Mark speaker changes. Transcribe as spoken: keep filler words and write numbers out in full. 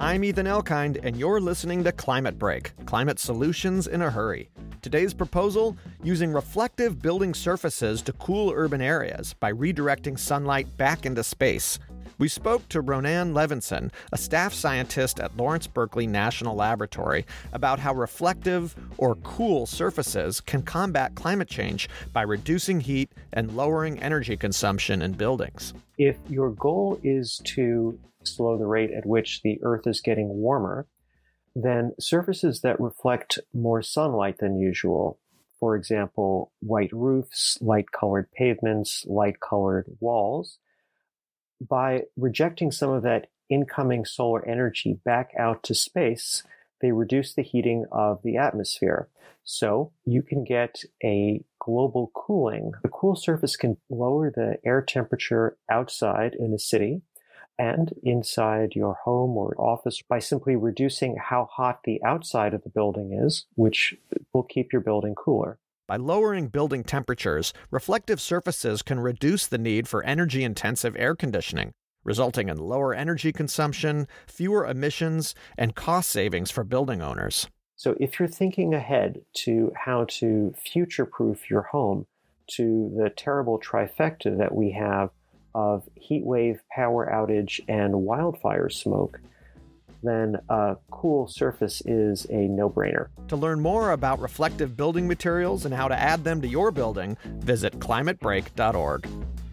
Speaker 1: I'm Ethan Elkind, and you're listening to Climate Break, climate solutions in a hurry. Today's proposal, using reflective building surfaces to cool urban areas by redirecting sunlight back into space. We spoke to Ronan Levinson, a staff scientist at Lawrence Berkeley National Laboratory, about how reflective or cool surfaces can combat climate change by reducing heat and lowering energy consumption in buildings.
Speaker 2: If your goal is to slow the rate at which the Earth is getting warmer, then surfaces that reflect more sunlight than usual, for example, white roofs, light-colored pavements, light-colored walls, by rejecting some of that incoming solar energy back out to space, they reduce the heating of the atmosphere. So you can get a global cooling. The cool surface can lower the air temperature outside in a city and inside your home or office by simply reducing how hot the outside of the building is, which will keep your building cooler.
Speaker 1: By lowering building temperatures, reflective surfaces can reduce the need for energy-intensive air conditioning, resulting in lower energy consumption, fewer emissions, and cost savings for building owners.
Speaker 2: So if you're thinking ahead to how to future-proof your home to the terrible trifecta that we have of heat wave, power outage, and wildfire smoke, then a cool surface is a no-brainer.
Speaker 1: To learn more about reflective building materials and how to add them to your building, visit climate break dot org.